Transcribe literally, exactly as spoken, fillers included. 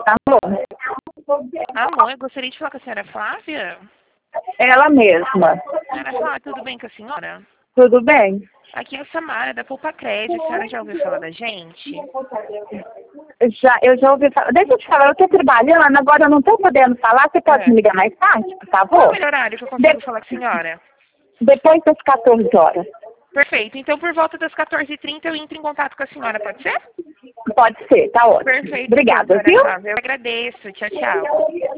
Alô? Alô, eu gostaria de falar com a senhora Flávia. Ela mesma. Senhora Flávia, tudo bem com a senhora? Tudo bem? Aqui é a Samara, da Poupa Crédito. A senhora já ouviu falar da gente? Já, eu já ouvi falar. Deixa eu te falar, eu estou trabalhando, agora eu não estou podendo falar. Você pode É. me ligar mais tarde, por Qual é o favor? melhor horário que eu consigo De- falar com a senhora? Depois das quatorze horas. Perfeito. Então, por volta das quatorze e trinta, eu entro em contato com a senhora, pode ser? Pode ser, tá ótimo. Perfeito. Obrigada, então, senhora viu? Flávia. Eu agradeço. Tchau, tchau.